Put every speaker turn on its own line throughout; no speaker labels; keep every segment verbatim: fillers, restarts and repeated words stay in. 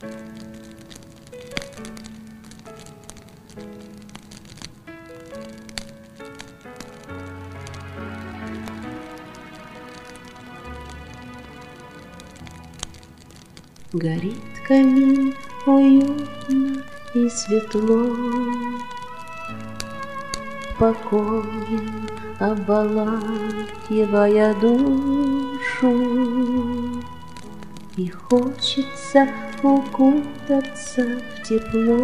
Горит камин уютно и светло, покоем обволакивая душу, и хочется укутаться в тепло,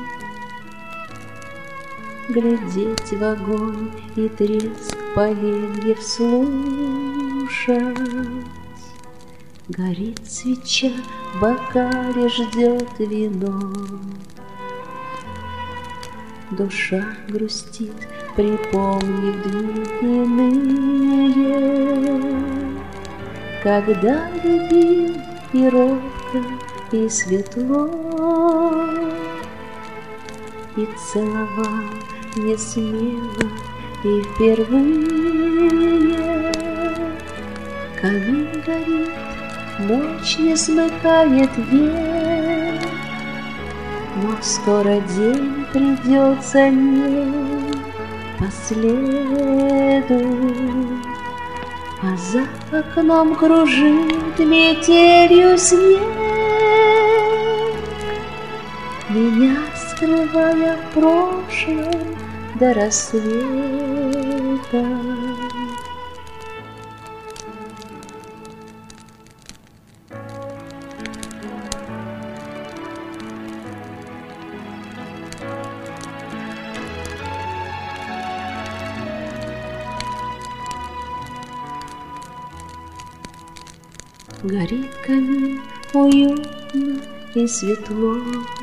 глядеть в огонь и треск поленьев слушать. Горит свеча, в бокале ждет вино. Душа грустит, припомнив дни иные, когда любил и робко, и светло, и целовал не смело, и впервые. Камин горит, ночь не смыкает век, но скоро день придет за ней по следу, а за окном кружит метелью снег, меня скрывая в прошлом до рассвета. Горит камин уютно и светло,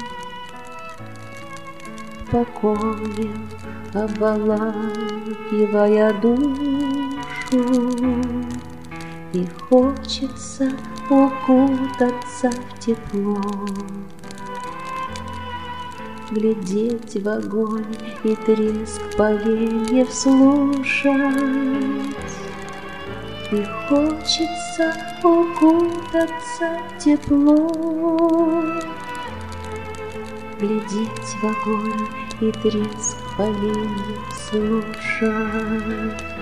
покоем обволакивая душу, и хочется укутаться в тепло, глядеть в огонь и треск поленьев слушать. И хочется укутаться в тепло, глядеть в огонь и треск поленьев слушать.